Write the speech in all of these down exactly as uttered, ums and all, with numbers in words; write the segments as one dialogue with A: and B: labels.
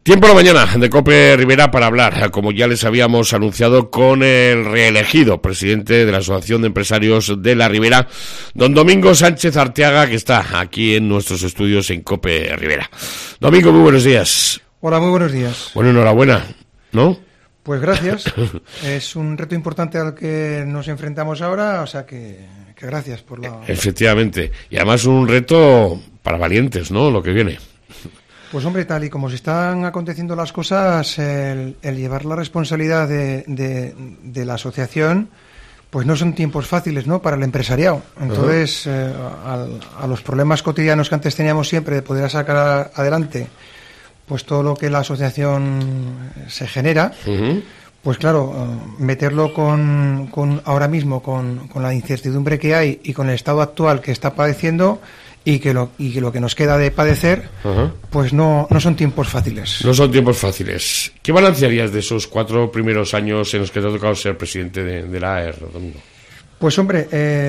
A: Tiempo de la mañana de COPE Ribera para hablar, como ya les habíamos anunciado, con el reelegido presidente de la Asociación de Empresarios de la Ribera, don Domingo Sánchez Arteaga, que está aquí en nuestros estudios en COPE Ribera. Domingo, muy buenos días.
B: Hola, muy buenos días.
A: Bueno, enhorabuena, ¿no?
B: Pues gracias. Es un reto importante al que nos enfrentamos ahora, o sea que, que gracias por la...
A: Efectivamente. Y además un reto para valientes, ¿no?, lo que viene.
B: Pues hombre, tal y como se están aconteciendo las cosas, el, el llevar la responsabilidad de, de, de la asociación, pues no son tiempos fáciles, ¿no?, para el empresariado. Entonces, uh-huh. eh, a, a los problemas cotidianos que antes teníamos siempre de poder sacar adelante, pues todo lo que la asociación se genera, uh-huh. pues claro, meterlo con, con ahora mismo con, con la incertidumbre que hay y con el estado actual que está padeciendo, y que lo y que lo que nos queda de padecer, uh-huh. pues no, no son tiempos fáciles.
A: No son tiempos fáciles. ¿Qué balancearías de esos cuatro primeros años en los que te ha tocado ser presidente de, de la A E R, Domingo?
B: Pues hombre,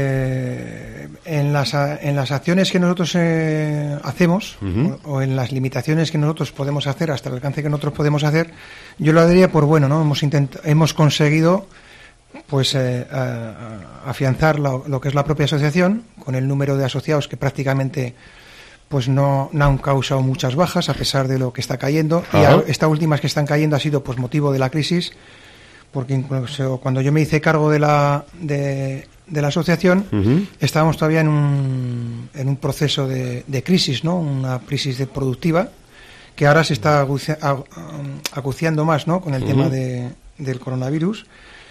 B: eh, en las en las acciones que nosotros eh, hacemos, uh-huh. o, o en las limitaciones que nosotros podemos hacer, hasta el alcance que nosotros podemos hacer, yo lo daría por bueno, ¿no? Hemos intent- hemos conseguido pues eh, a, a afianzar lo, lo que es la propia asociación, con el número de asociados que prácticamente pues no, no han causado muchas bajas a pesar de lo que está cayendo. Uh-huh. Y a, estas últimas que están cayendo ha sido pues motivo de la crisis, porque incluso cuando yo me hice cargo de la de, de la asociación, uh-huh. estábamos todavía en un en un proceso de, de crisis, ¿no? Una crisis de productiva que ahora se está agucia, acuciando más, ¿no?, con el uh-huh. tema de, del coronavirus.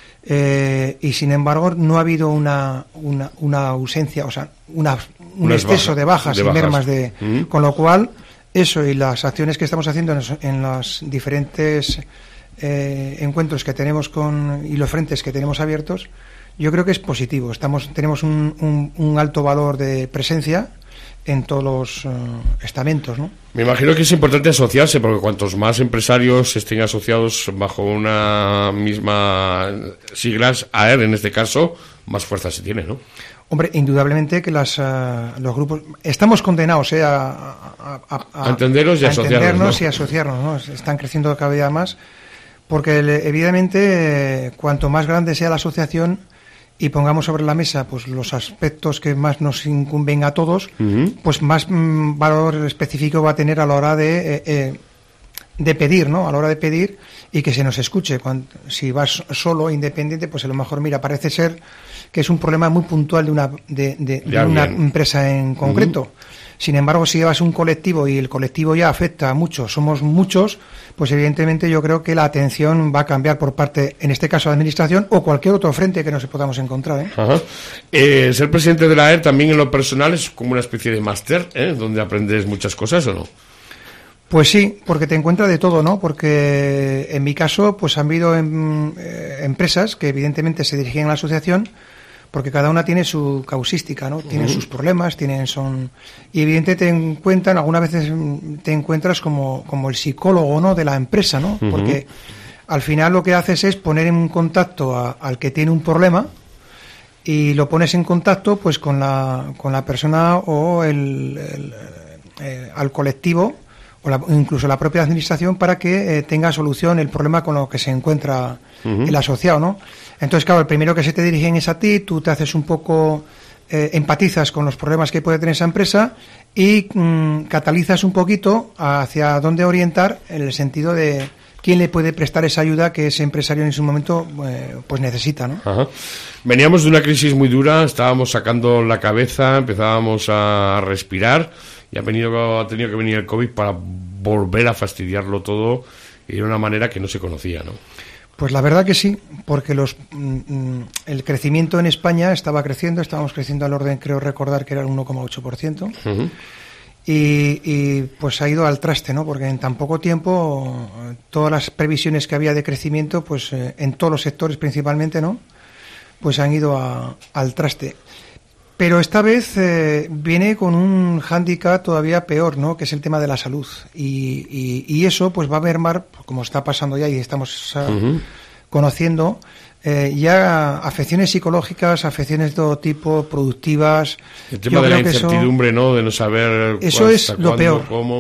B: Eh, y sin embargo no ha habido una una, una ausencia, o sea, una, un Unas exceso baja, de bajas de y bajas. mermas de uh-huh. con lo cual eso y las acciones que estamos haciendo en los, en los diferentes eh, encuentros que tenemos con y los frentes que tenemos abiertos, yo creo que es positivo. Estamos tenemos un, un, un alto valor de presencia en todos los uh, estamentos, ¿no?
A: Me imagino que es importante asociarse, porque cuantos más empresarios estén asociados bajo una misma siglas, A E R en este caso, más fuerza se tiene, ¿no?
B: Hombre, indudablemente que las, uh, los grupos... Estamos condenados eh, a, a, a,
A: a entenderos y
B: a
A: asociarnos,
B: entendernos
A: ¿no?
B: y asociarnos, ¿no? Están creciendo cada día más, porque evidentemente eh, cuanto más grande sea la asociación y pongamos sobre la mesa pues los aspectos que más nos incumben a todos, uh-huh. pues más mm, valor específico va a tener a la hora de eh, eh, de pedir, ¿no? A la hora de pedir y que se nos escuche. Cuando, si vas solo, independiente, pues a lo mejor, mira, parece ser que es un problema muy puntual de una de, de, de una empresa en concreto. Uh-huh. Sin embargo, si llevas un colectivo y el colectivo ya afecta a muchos, somos muchos, pues evidentemente yo creo que la atención va a cambiar por parte, en este caso, de la administración o cualquier otro frente que nos podamos encontrar, ¿eh?
A: Ajá. Eh, ser presidente de la A E R también en lo personal es como una especie de máster, ¿eh?, donde aprendes muchas cosas, ¿o no?
B: Pues sí, porque te encuentras de todo, ¿no? Porque en mi caso, pues han habido em, eh, empresas que evidentemente se dirigían a la asociación, porque cada una tiene su causística, ¿no? Tienen uh-huh. sus problemas, tienen son y evidentemente te encuentran, algunas veces te encuentras como como el psicólogo, ¿no?, de la empresa, ¿no? Uh-huh. Porque al final lo que haces es poner en contacto a, al que tiene un problema y lo pones en contacto pues con la con la persona o el, el, el al colectivo o la, incluso la propia administración para que eh, tenga solución el problema con lo que se encuentra uh-huh. el asociado, ¿no? Entonces, claro, el primero que se te dirigen es a ti, tú te haces un poco, eh, empatizas con los problemas que puede tener esa empresa y mmm, catalizas un poquito hacia dónde orientar en el sentido de quién le puede prestar esa ayuda que ese empresario en su momento eh, pues necesita, ¿no?
A: Ajá. Veníamos de una crisis muy dura, estábamos sacando la cabeza, empezábamos a respirar y ha, venido, ha tenido que venir el COVID para volver a fastidiarlo todo y de una manera que no se conocía, ¿no?
B: Pues la verdad que sí, porque los mm, el crecimiento en España estaba creciendo, estábamos creciendo al orden, creo recordar que era el uno coma ocho por ciento, uh-huh. y, y pues ha ido al traste, ¿no? Porque en tan poco tiempo todas las previsiones que había de crecimiento, pues eh, en todos los sectores principalmente, ¿no?, pues han ido a, al traste. Pero esta vez eh, viene con un hándicap todavía peor, ¿no?, que es el tema de la salud. Y, y, y eso pues va a mermar, como está pasando ya y estamos uh, uh-huh. conociendo, eh, ya afecciones psicológicas, afecciones de todo tipo, productivas.
A: El tema de la incertidumbre, eso, ¿no?, de no saber
B: eso
A: cuál,
B: es lo
A: cuándo,
B: peor.
A: cómo.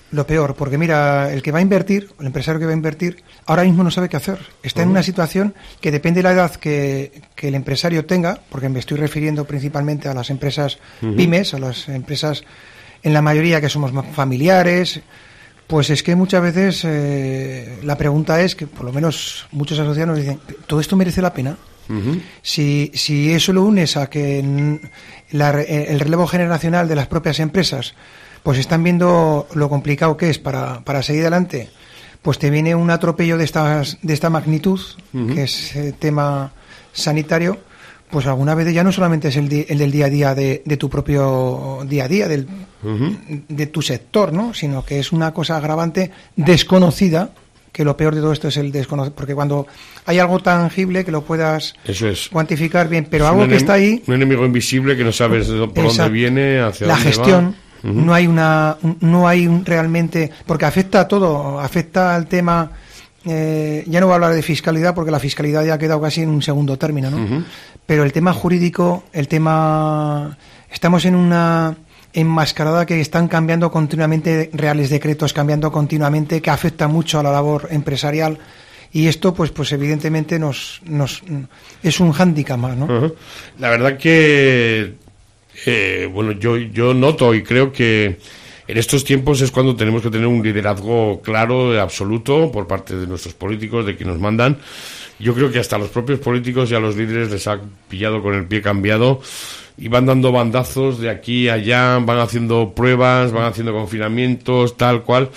B: lo peor, porque mira, el que va a invertir, el empresario que va a invertir, ahora mismo no sabe qué hacer. Está uh-huh. en una situación que depende de la edad que, que el empresario tenga, porque me estoy refiriendo principalmente a las empresas uh-huh. pymes, a las empresas, en la mayoría que somos familiares. Pues es que muchas veces eh, la pregunta es que, por lo menos muchos asociados nos dicen, ¿todo esto merece la pena? Uh-huh. Si, si eso lo unes a que la, el relevo generacional de las propias empresas pues están viendo lo complicado que es para, para seguir adelante, pues te viene un atropello de, estas, de esta magnitud, uh-huh. que es el tema sanitario, pues alguna vez ya no solamente es el, di, el del día a día de, de tu propio día a día, del, uh-huh. de tu sector, ¿no? Sino que es una cosa agravante desconocida, que lo peor de todo esto es el desconocido, porque cuando hay algo tangible que lo puedas
A: Eso es.
B: cuantificar bien, pero
A: es
B: algo
A: enem-
B: que está ahí...
A: Un enemigo invisible que no sabes por Esa, dónde viene, hacia
B: la
A: dónde
B: gestión,
A: va. Uh-huh.
B: no hay una, no hay un realmente... Porque afecta a todo, afecta al tema... Eh, ya no voy a hablar de fiscalidad porque la fiscalidad ya ha quedado casi en un segundo término, ¿no? Uh-huh. Pero el tema jurídico, el tema... Estamos en una enmascarada que están cambiando continuamente, reales decretos cambiando continuamente, que afecta mucho a la labor empresarial, y esto pues pues evidentemente nos nos es un hándicap más, ¿no?
A: Uh-huh. La verdad que eh, bueno, yo yo noto y creo que en estos tiempos es cuando tenemos que tener un liderazgo claro, absoluto, por parte de nuestros políticos, de quienes nos mandan. Yo creo que hasta los propios políticos y a los líderes les ha pillado con el pie cambiado y van dando bandazos de aquí a allá, van haciendo pruebas, van haciendo confinamientos, tal cual.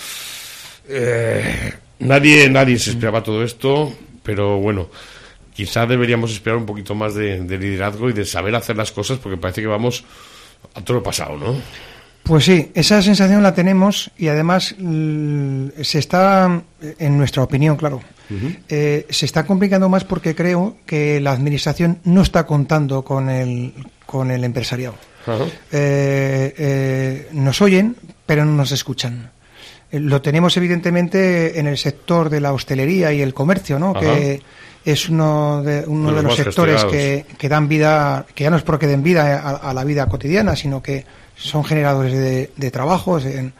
A: Eh, nadie, nadie se esperaba todo esto, pero bueno, quizá deberíamos esperar un poquito más de, de liderazgo y de saber hacer las cosas, porque parece que vamos a todo lo pasado, ¿no?
B: Pues sí, esa sensación la tenemos y además l- se está, en nuestra opinión, claro, uh-huh. eh, se está complicando más porque creo que la administración no está contando con el, con el empresariado. Uh-huh. Eh, eh, nos oyen, pero no nos escuchan. Eh, lo tenemos evidentemente en el sector de la hostelería y el comercio, ¿no? Uh-huh. Que es uno de, uno de, de los, los sectores que, que dan vida, que ya no es porque den vida a, a la vida cotidiana, sino que son generadores de, de trabajos en,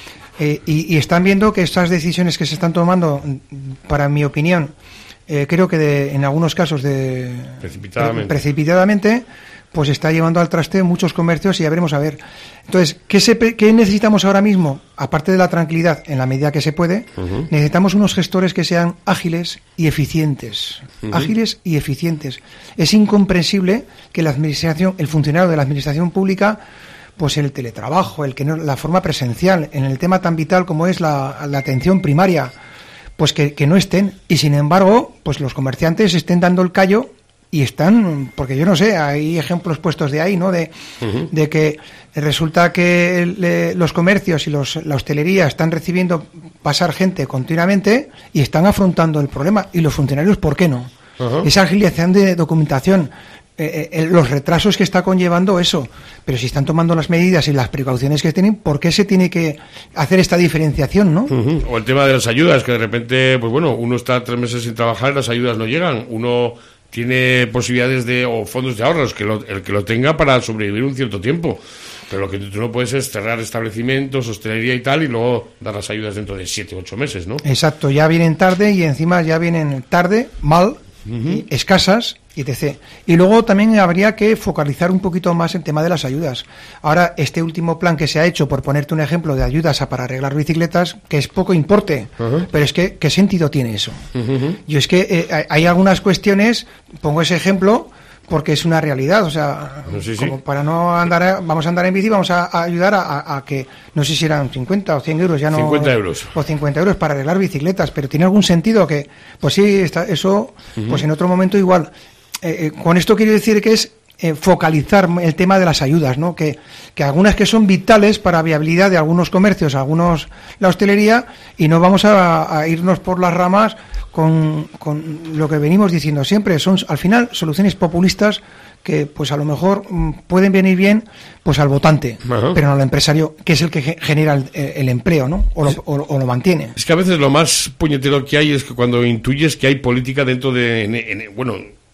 B: eh, y, y están viendo que estas decisiones que se están tomando, para mi opinión, eh, creo que de, en algunos casos de
A: precipitadamente.
B: Pre, precipitadamente, pues está llevando al traste muchos comercios y ya veremos a ver. Entonces, ¿qué, se, ¿qué necesitamos ahora mismo? Aparte de la tranquilidad, en la medida que se puede, uh-huh. necesitamos unos gestores que sean ágiles y eficientes. Uh-huh. Ágiles y eficientes. Es incomprensible que la administración, el funcionario de la administración pública, pues el teletrabajo, el que no, la forma presencial, en el tema tan vital como es la, la atención primaria, pues que, que no estén. Y sin embargo, pues los comerciantes estén dando el callo y están, porque yo no sé, hay ejemplos puestos de ahí, ¿no? De, uh-huh. de que resulta que el, los comercios y los, la hostelería están recibiendo pasar gente continuamente y están afrontando el problema. Y los funcionarios, ¿por qué no? Uh-huh. Esa agilización de documentación, Eh, eh, los retrasos que está conllevando eso, pero si están tomando las medidas y las precauciones que tienen, ¿por qué se tiene que hacer esta diferenciación, no?
A: Uh-huh. O el tema de las ayudas, que de repente, pues bueno, uno está tres meses sin trabajar y las ayudas no llegan, uno tiene posibilidades de, o fondos de ahorros, que lo, el que lo tenga para sobrevivir un cierto tiempo, pero lo que tú no puedes es cerrar establecimientos, hostelería y tal, y luego dar las ayudas dentro de siete u ocho meses, ¿no?
B: Exacto, ya vienen tarde y encima ya vienen tarde, mal, uh-huh. escasas, etcétera. Y luego también habría que focalizar un poquito más el tema de las ayudas. Ahora, este último plan que se ha hecho, por ponerte un ejemplo, de ayudas a para arreglar bicicletas, que es poco importe, uh-huh. pero es que, ¿qué sentido tiene eso? Uh-huh. Yo es que eh, hay algunas cuestiones, pongo ese ejemplo, porque es una realidad, o sea, sí, sí. como para no andar, vamos a andar en bici, vamos a, a ayudar a, a, a que, no sé si eran cincuenta o cien euros, ya no...
A: cincuenta euros.
B: O cincuenta euros para arreglar bicicletas, pero ¿tiene algún sentido? Que, pues sí, está, eso, uh-huh. pues en otro momento igual... Eh, eh, con esto quiero decir que es eh, focalizar el tema de las ayudas, ¿no? Que, que algunas que son vitales para viabilidad de algunos comercios, algunos la hostelería, y no vamos a, a irnos por las ramas con, con lo que venimos diciendo siempre. Son al final soluciones populistas que pues a lo mejor m, pueden venir bien pues al votante, uh-huh. pero no al empresario, que es el que genera el, el empleo, ¿no? O lo, o, o lo mantiene.
A: Es que a veces lo más puñetero que hay es que cuando intuyes que hay política dentro de, en, en, bueno,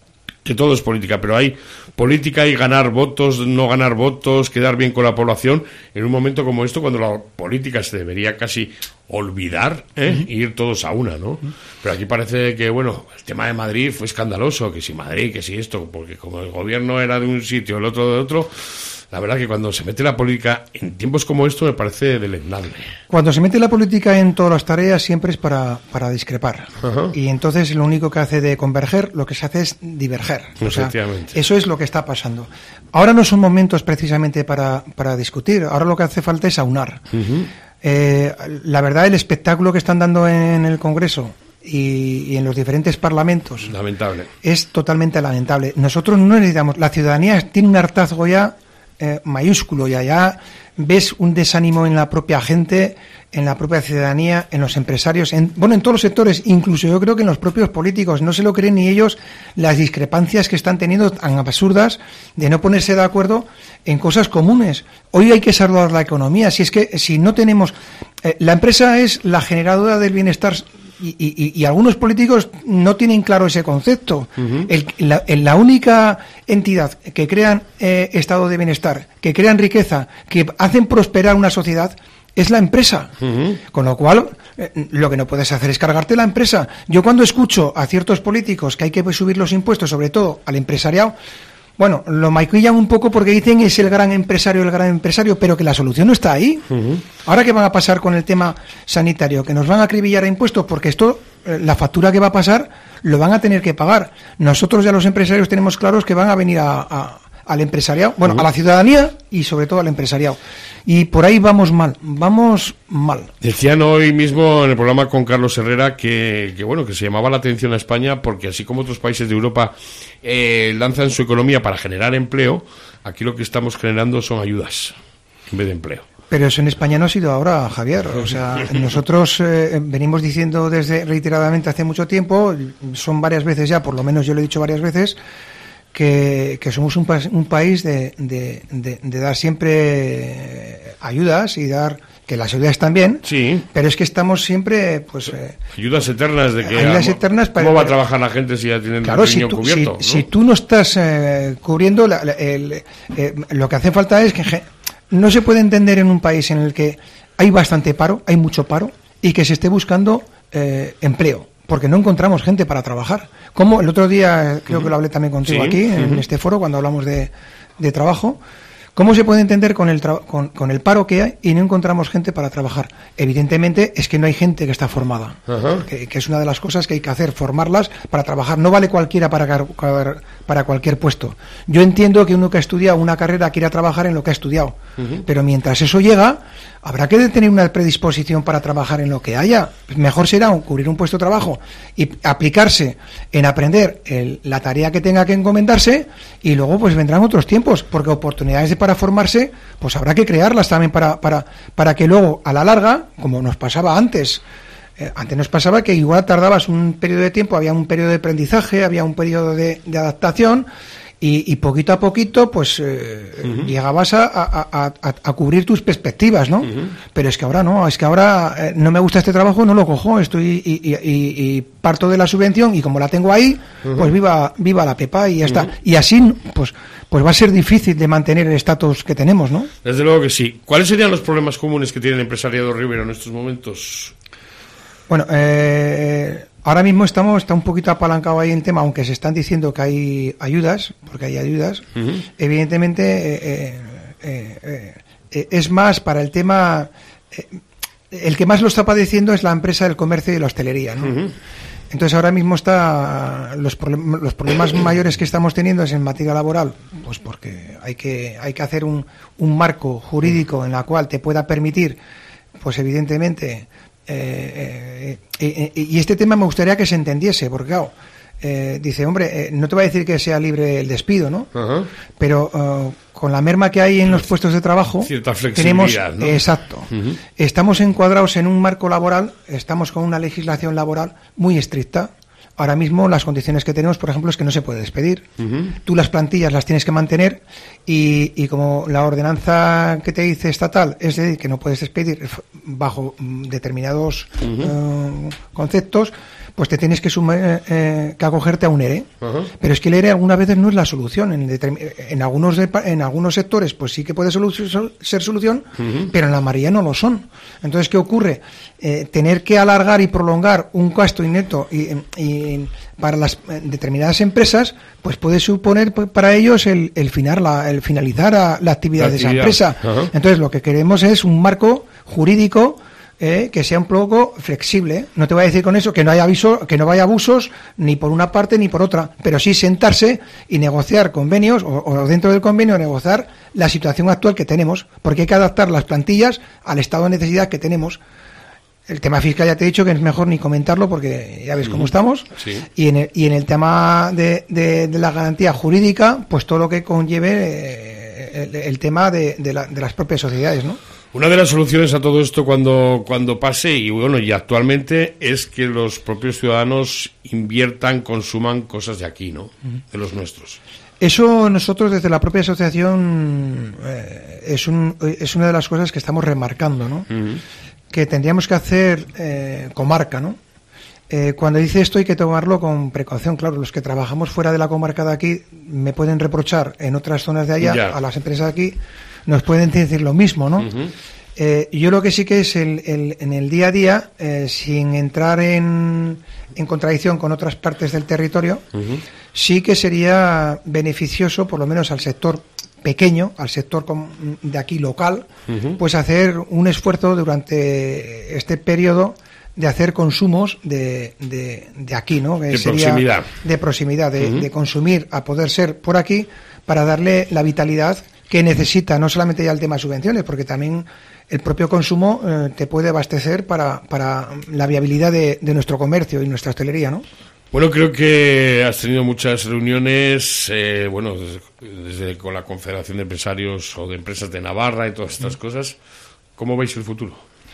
A: que todo es política, pero hay política y ganar votos, no ganar votos, quedar bien con la población, en un momento como esto, cuando la política se debería casi olvidar, ¿eh? Uh-huh. Ir todos a una, ¿no? Uh-huh. Pero aquí parece que, bueno, el tema de Madrid fue escandaloso, que si Madrid, que si esto, porque como el gobierno era de un sitio, el otro de otro, la verdad que cuando se mete la política en tiempos como esto me parece deleznable.
B: Cuando se mete la política en todas las tareas siempre es para, para discrepar. Uh-huh. Y entonces lo único que hace de converger, lo que se hace es diverger. O sea, eso es lo que está pasando. Ahora no son momentos precisamente para, para discutir, ahora lo que hace falta es aunar. Uh-huh. Eh, la verdad, el espectáculo que están dando en el Congreso y, y en los diferentes parlamentos
A: lamentable.
B: Es totalmente lamentable. Nosotros no necesitamos, la ciudadanía tiene un hartazgo ya Eh, mayúsculo, y allá ves un desánimo en la propia gente, en la propia ciudadanía, en los empresarios, en, bueno, en todos los sectores, incluso yo creo que en los propios políticos. No se lo creen ni ellos las discrepancias que están teniendo tan absurdas de no ponerse de acuerdo en cosas comunes. Hoy hay que salvar la economía. Si es que si no tenemos eh, la empresa es la generadora del bienestar. Y, y, y algunos políticos no tienen claro ese concepto. Uh-huh. El, la, la única entidad que crean eh, estado de bienestar, que crean riqueza, que hacen prosperar una sociedad, es la empresa. Uh-huh. Con lo cual, eh, lo que no puedes hacer es cargarte la empresa. Yo cuando escucho a ciertos políticos que hay que subir los impuestos, sobre todo al empresariado, bueno, lo maquillan un poco porque dicen es el gran empresario, el gran empresario, pero que la solución no está ahí. Uh-huh. Ahora, ¿qué van a pasar con el tema sanitario? Que nos van a acribillar a impuestos, porque esto, eh, la factura que va a pasar, lo van a tener que pagar. Nosotros ya los empresarios tenemos claros que van a venir a, a, al empresariado, bueno, uh-huh. a la ciudadanía y sobre todo al empresariado. Y por ahí vamos mal, vamos mal.
A: Decían hoy mismo en el programa con Carlos Herrera que, que bueno, que se llamaba la atención a España porque así como otros países de Europa eh, lanzan su economía para generar empleo, aquí lo que estamos generando son ayudas en vez de empleo.
B: Pero eso en España no ha sido ahora, Javier. O sea, nosotros eh, venimos diciendo desde reiteradamente hace mucho tiempo, son varias veces ya, por lo menos yo lo he dicho varias veces, que, que somos un, pa- un país de, de, de, de dar siempre ayudas y dar que las ayudas también,
A: sí,
B: pero es que estamos siempre pues eh,
A: ayudas eternas de que
B: ayudas eternas para,
A: cómo va a trabajar la gente si ya tienen
B: claro,
A: el riñón
B: si tú,
A: cubierto,
B: si,
A: ¿no?
B: si tú no estás eh, cubriendo la, la, el, eh, lo que hace falta es que no se puede entender en un país en el que hay bastante paro, hay mucho paro y que se esté buscando eh, empleo, porque no encontramos gente para trabajar. Como el otro día, creo uh-huh. que lo hablé también contigo sí, aquí, en uh-huh. este foro, cuando hablamos de, de trabajo, ¿cómo se puede entender con el, tra- con, con el paro que hay y no encontramos gente para trabajar? Evidentemente es que no hay gente que está formada, uh-huh. que, que es una de las cosas que hay que hacer, formarlas para trabajar. No vale cualquiera para, para cualquier puesto. Yo entiendo que uno que ha estudiado una carrera quiera trabajar en lo que ha estudiado, uh-huh. pero mientras eso llega, habrá que tener una predisposición para trabajar en lo que haya. Mejor será un, cubrir un puesto de trabajo y aplicarse en aprender el, la tarea que tenga que encomendarse, y luego pues vendrán otros tiempos, porque oportunidades de para formarse, pues habrá que crearlas también para, para, para que luego, a la larga, como nos pasaba antes, eh, antes nos pasaba que igual tardabas un periodo de tiempo, había un periodo de aprendizaje, había un periodo de, de adaptación, y, y poquito a poquito, pues eh, uh-huh. llegabas a, a, a, a cubrir tus perspectivas, ¿no? Uh-huh. Pero es que ahora no, es que ahora eh, no me gusta este trabajo, no lo cojo, estoy y, y, y, y parto de la subvención, y como la tengo ahí, uh-huh. pues viva viva la Pepa y ya uh-huh. está. Y así, pues pues va a ser difícil de mantener el estatus que tenemos, ¿no?
A: Desde luego que sí. ¿Cuáles serían los problemas comunes que tiene el empresariado ribero en estos momentos?
B: Bueno, eh, ahora mismo estamos está un poquito apalancado ahí en tema, aunque se están diciendo que hay ayudas, porque hay ayudas. Uh-huh. Evidentemente, eh, eh, eh, eh, es más para el tema. Eh, el que más lo está padeciendo es la empresa del comercio y la hostelería, ¿no? Uh-huh. Entonces ahora mismo está los, problem- los problemas mayores que estamos teniendo es en materia laboral, pues porque hay que hay que hacer un, un marco jurídico en la cual te pueda permitir, pues evidentemente, eh, eh, eh, y este tema me gustaría que se entendiese, porque claro, eh, dice, hombre, eh, no te va a decir que sea libre el despido, ¿no? Uh-huh. Pero uh, con la merma que hay en los puestos de trabajo,
A: cierta flexibilidad,
B: tenemos,
A: ¿no?
B: Exacto, uh-huh. estamos encuadrados en un marco laboral, estamos con una legislación laboral muy estricta. Ahora mismo las condiciones que tenemos, por ejemplo, es que no se puede despedir. Uh-huh. Tú las plantillas las tienes que mantener y, y como la ordenanza que te dice estatal es de que no puedes despedir bajo determinados uh-huh. uh, conceptos, pues te tienes que, sumar, eh, que acogerte a un ERE.
A: Uh-huh.
B: Pero es que el ERE algunas veces no es la solución. En, en, algunos, de, en algunos sectores pues sí que puede solu- ser solución, uh-huh. pero en la mayoría no lo son. Entonces, ¿qué ocurre? Eh, tener que alargar y prolongar un gasto inneto y, y para las determinadas empresas, pues puede suponer para ellos el, el, final, la, el finalizar a, la actividad la de esa empresa. Uh-huh. Entonces, lo que queremos es un marco jurídico Eh, que sea un poco flexible. No te voy a decir con eso que no haya aviso, que no vaya abusos ni por una parte ni por otra, pero sí sentarse y negociar convenios o, o dentro del convenio negociar la situación actual que tenemos, porque hay que adaptar las plantillas al estado de necesidad que tenemos. El tema fiscal ya te he dicho que es mejor ni comentarlo porque ya ves cómo uh-huh. estamos.
A: Sí.
B: Y, en el, y en el tema de, de, de la garantía jurídica, pues todo lo que conlleve eh, el, el tema de, de, la, de las propias sociedades, ¿no?
A: Una de las soluciones a todo esto cuando, cuando pase, y bueno, y actualmente, es que los propios ciudadanos inviertan, consuman cosas de aquí, ¿no? De los nuestros.
B: Eso nosotros desde la propia asociación eh, es, un, es una de las cosas que estamos remarcando, ¿no? Uh-huh. Que tendríamos que hacer eh, comarca, ¿no? Eh, cuando dice esto hay que tomarlo con precaución. Claro, los que trabajamos fuera de la comarca de aquí me pueden reprochar en otras zonas de allá, ya. A las empresas de aquí nos pueden decir lo mismo, ¿no? Uh-huh. Eh, yo lo que sí que es el, el, en el día a día, eh, sin entrar en, en contradicción con otras partes del territorio, uh-huh. sí que sería beneficioso, por lo menos al sector pequeño, al sector de aquí local, uh-huh. pues hacer un esfuerzo durante este periodo de hacer consumos de, de, de aquí, ¿no? Que
A: de
B: sería
A: proximidad.
B: De proximidad, de,
A: uh-huh.
B: de consumir a poder ser por aquí para darle la vitalidad que necesita, no solamente ya el tema de subvenciones, porque también el propio consumo eh, te puede abastecer para, para la viabilidad de, de nuestro comercio y nuestra hostelería, ¿no?
A: Bueno, creo que has tenido muchas reuniones, eh, bueno, desde, desde con la Confederación de Empresarios o de Empresas de Navarra y todas estas uh-huh. cosas. ¿Cómo veis el futuro?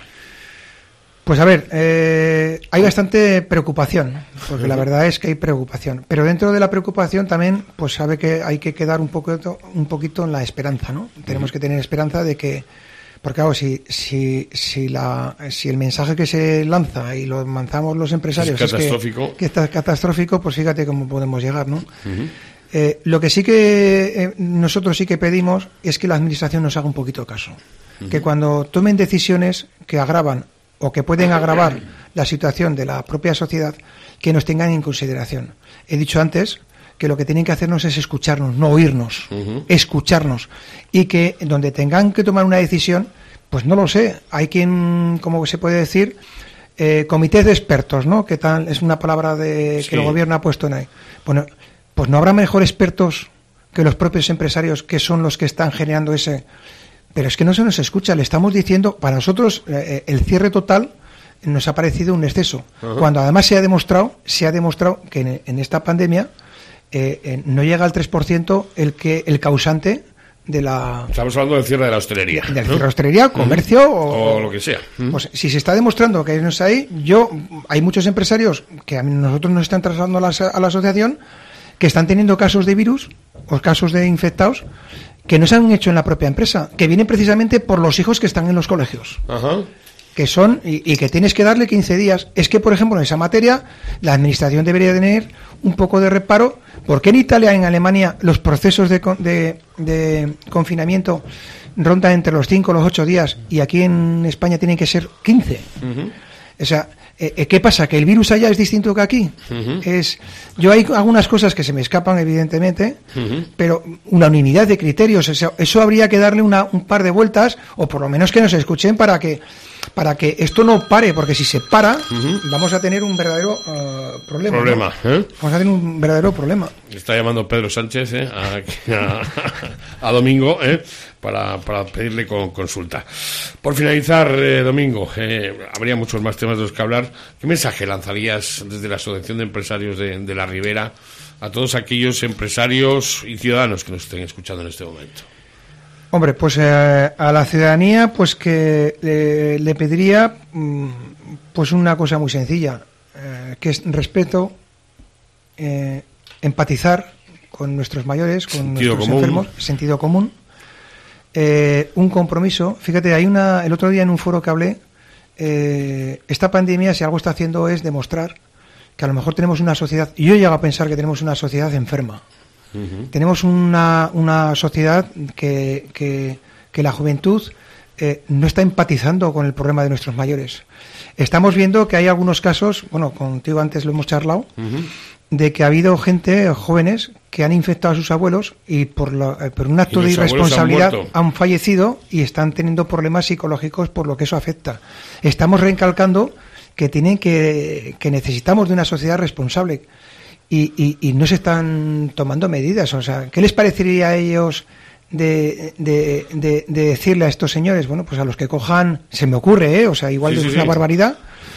B: Pues a ver, eh, hay bastante preocupación, porque la verdad es que hay preocupación, pero dentro de la preocupación también, pues sabe que hay que quedar un poquito, un poquito en la esperanza, ¿no? Tenemos uh-huh. que tener esperanza de que, porque claro, si, si, si, la, si el mensaje que se lanza y lo lanzamos los empresarios
A: es catastrófico,
B: es que, que está catastrófico, pues fíjate cómo podemos llegar, ¿no? Uh-huh. Eh, lo que sí que eh, nosotros sí que pedimos es que la administración nos haga un poquito caso, uh-huh. que cuando tomen decisiones que agravan o que pueden agravar la situación de la propia sociedad, que nos tengan en consideración. He dicho antes que lo que tienen que hacernos es escucharnos, no oírnos, uh-huh. escucharnos, y que donde tengan que tomar una decisión, pues no lo sé, hay quien, como se puede decir, eh, comités de expertos, ¿no? Que tal es una palabra de
A: sí.
B: que el gobierno ha puesto en ahí. Bueno, pues no habrá mejor expertos que los propios empresarios, que son los que están generando ese. Pero es que no se nos escucha, le estamos diciendo, para nosotros eh, el cierre total nos ha parecido un exceso, uh-huh. cuando además se ha demostrado, se ha demostrado que en, en esta pandemia eh, eh, no llega al tres por ciento el que el causante de la.
A: Estamos hablando del cierre de la hostelería.
B: Del cierre de la hostelería, comercio
A: uh-huh.
B: o,
A: o lo que sea. Uh-huh.
B: Pues si se está demostrando que no está ahí, yo hay muchos empresarios que a nosotros nos están trasladando a la, a la asociación que están teniendo casos de virus o casos de infectados que no se han hecho en la propia empresa, que vienen precisamente por los hijos que están en los colegios.
A: Ajá.
B: Que son, y, y que tienes que darle quince días. Es que, por ejemplo, en esa materia, la administración debería tener un poco de reparo, porque en Italia, en Alemania, los procesos de, de, de confinamiento rondan entre los cinco o los ocho días, y aquí en España tienen que ser quince. Uh-huh. O sea, eh, ¿qué pasa? ¿Que el virus allá es distinto que aquí? Uh-huh. Es, yo hay algunas cosas que se me escapan, evidentemente, uh-huh. pero una unanimidad de criterios, eso, eso habría que darle una, un par de vueltas, o por lo menos que nos escuchen para que para que esto no pare, porque si se para, uh-huh. vamos a tener un verdadero uh, problema.
A: Problema,
B: ¿no? ¿eh? Vamos a tener un verdadero problema.
A: Está llamando Pedro Sánchez ¿eh? a, a, a Domingo ¿eh? para, para pedirle con, consulta. Por finalizar, eh, Domingo, eh, habría muchos más temas de los que hablar. ¿Qué mensaje lanzarías desde la Asociación de Empresarios de, de la Ribera a todos aquellos empresarios y ciudadanos que nos estén escuchando en este momento?
B: Hombre, pues eh, a la ciudadanía pues que eh, le pediría mm, pues una cosa muy sencilla, eh, que es respeto, eh, empatizar con nuestros mayores, con
A: sentido
B: nuestros
A: común.
B: enfermos, sentido común, eh, un compromiso. Fíjate, hay una el otro día en un foro que hablé, eh, esta pandemia si algo está haciendo es demostrar que a lo mejor tenemos una sociedad, y yo llego a pensar que tenemos una sociedad enferma. Uh-huh. Tenemos una, una sociedad que, que, que la juventud eh, no está empatizando con el problema de nuestros mayores. Estamos viendo que hay algunos casos, bueno, contigo antes lo hemos charlado, uh-huh. de que ha habido gente, jóvenes, que han infectado a sus abuelos y por, la, por un acto de irresponsabilidad han, han fallecido y están teniendo problemas psicológicos por lo que eso afecta. Estamos recalcando que tienen que, que necesitamos de una sociedad responsable y, y, y no se están tomando medidas. O sea, ¿qué les parecería a ellos de, de, de, de decirle a estos señores? Bueno, pues a los que cojan, se me ocurre, ¿eh? O sea, igual sí, es sí, una sí. barbaridad,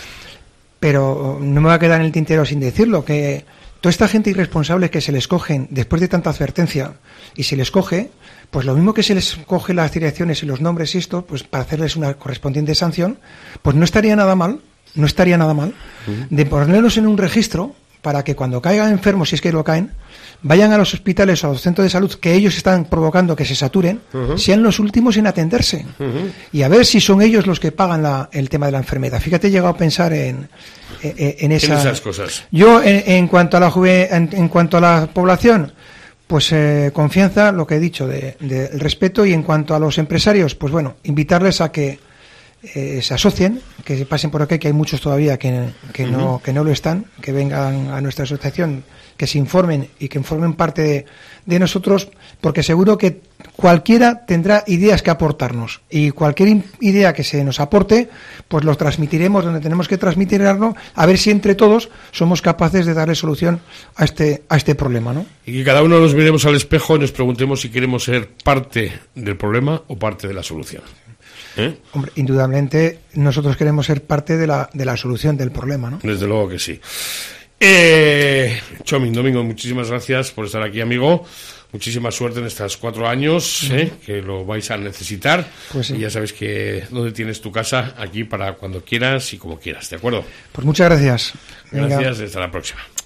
B: pero no me va a quedar en el tintero sin decirlo, que toda esta gente irresponsable que se les cogen después de tanta advertencia y se les coge, pues lo mismo que se les coge las direcciones y los nombres y esto, pues para hacerles una correspondiente sanción, pues no estaría nada mal, no estaría nada mal, uh-huh. de ponerlos en un registro para que cuando caigan enfermos, si es que lo caen, vayan a los hospitales o a los centros de salud que ellos están provocando que se saturen, uh-huh. sean los últimos en atenderse. Uh-huh. Y a ver si son ellos los que pagan la, el tema de la enfermedad. Fíjate, he llegado a pensar en, en, en, esa,
A: en esas cosas.
B: Yo, en, en, cuanto a la juve, en, en cuanto a la población, pues eh, confianza, lo que he dicho, de, de el respeto. Y en cuanto a los empresarios, pues bueno, invitarles a que eh, se asocien, que se pasen por aquí, que hay muchos todavía que, que, uh-huh. no, que no lo están, que vengan a nuestra asociación, que se informen y que formen parte de, de nosotros, porque seguro que cualquiera tendrá ideas que aportarnos y cualquier idea que se nos aporte, pues lo transmitiremos donde tenemos que transmitirlo, a ver si entre todos somos capaces de darle solución a este a este problema, ¿no?
A: Y que cada uno nos miremos al espejo y nos preguntemos si queremos ser parte del problema o parte de la solución. ¿Eh?
B: Hombre, indudablemente nosotros queremos ser parte de la de la solución del problema, ¿no?
A: Desde luego que sí. Eh, Txomin, Domingo, muchísimas gracias por estar aquí, amigo. Muchísima suerte en estos cuatro años, ¿eh? Que lo vais a necesitar. Pues sí. Y ya sabes que donde tienes tu casa, aquí para cuando quieras y como quieras, ¿de acuerdo?
B: Pues muchas gracias.
A: Gracias, Venga. Hasta la próxima.